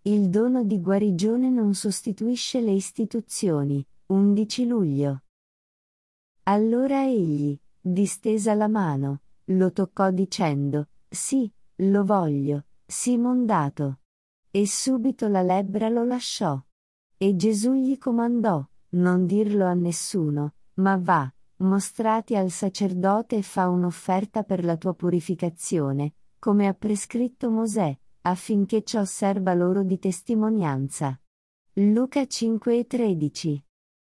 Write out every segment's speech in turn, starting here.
Il dono di guarigione non sostituisce le istituzioni. 11 luglio. Allora egli, distesa la mano, lo toccò dicendo: sì, lo voglio, sii mondato. E subito la lebbra lo lasciò. E Gesù gli comandò: non dirlo a nessuno, ma va, mostrati al sacerdote e fa un'offerta per la tua purificazione, come ha prescritto Mosè, affinché ciò serva loro di testimonianza. Luca 5:13.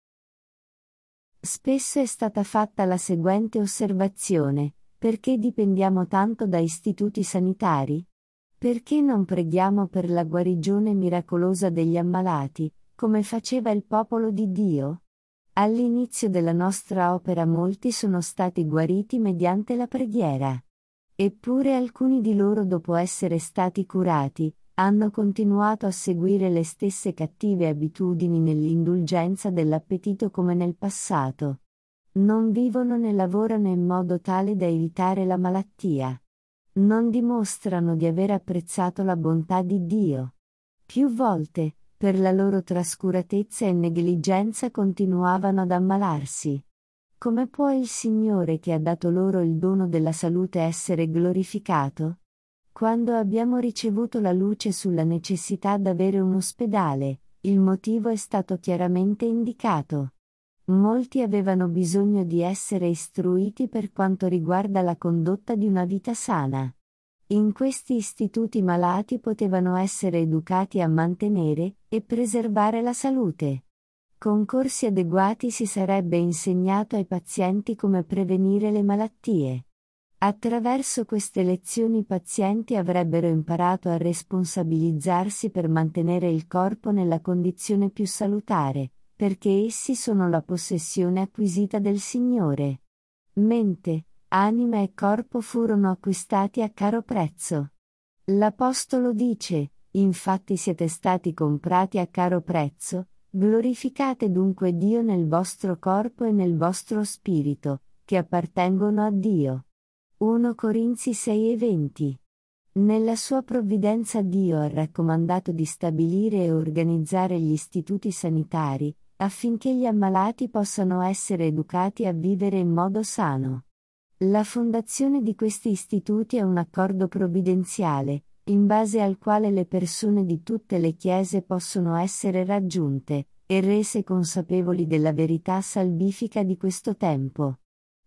Spesso è stata fatta la seguente osservazione: perché dipendiamo tanto da istituti sanitari? Perché non preghiamo per la guarigione miracolosa degli ammalati, come faceva il popolo di Dio? All'inizio della nostra opera molti sono stati guariti mediante la preghiera. Eppure alcuni di loro, dopo essere stati curati, hanno continuato a seguire le stesse cattive abitudini nell'indulgenza dell'appetito come nel passato. Non vivono né lavorano in modo tale da evitare la malattia. Non dimostrano di aver apprezzato la bontà di Dio. Più volte, per la loro trascuratezza e negligenza, continuavano ad ammalarsi. Come può il Signore che ha dato loro il dono della salute essere glorificato? Quando abbiamo ricevuto la luce sulla necessità d'avere un ospedale, il motivo è stato chiaramente indicato. Molti avevano bisogno di essere istruiti per quanto riguarda la condotta di una vita sana. In questi istituti malati potevano essere educati a mantenere e preservare la salute. Con corsi adeguati si sarebbe insegnato ai pazienti come prevenire le malattie. Attraverso queste lezioni i pazienti avrebbero imparato a responsabilizzarsi per mantenere il corpo nella condizione più salutare, perché essi sono la possessione acquisita del Signore. Mente, anima e corpo furono acquistati a caro prezzo. L'Apostolo dice: infatti siete stati comprati a caro prezzo, glorificate dunque Dio nel vostro corpo e nel vostro spirito, che appartengono a Dio. 1 Corinzi 6:20. Nella sua provvidenza Dio ha raccomandato di stabilire e organizzare gli istituti sanitari, affinché gli ammalati possano essere educati a vivere in modo sano. La fondazione di questi istituti è un accordo provvidenziale, in base al quale le persone di tutte le chiese possono essere raggiunte e rese consapevoli della verità salvifica di questo tempo.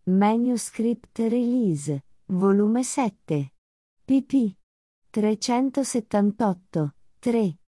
Manuscript Release, volume 7. pp. 378, 3.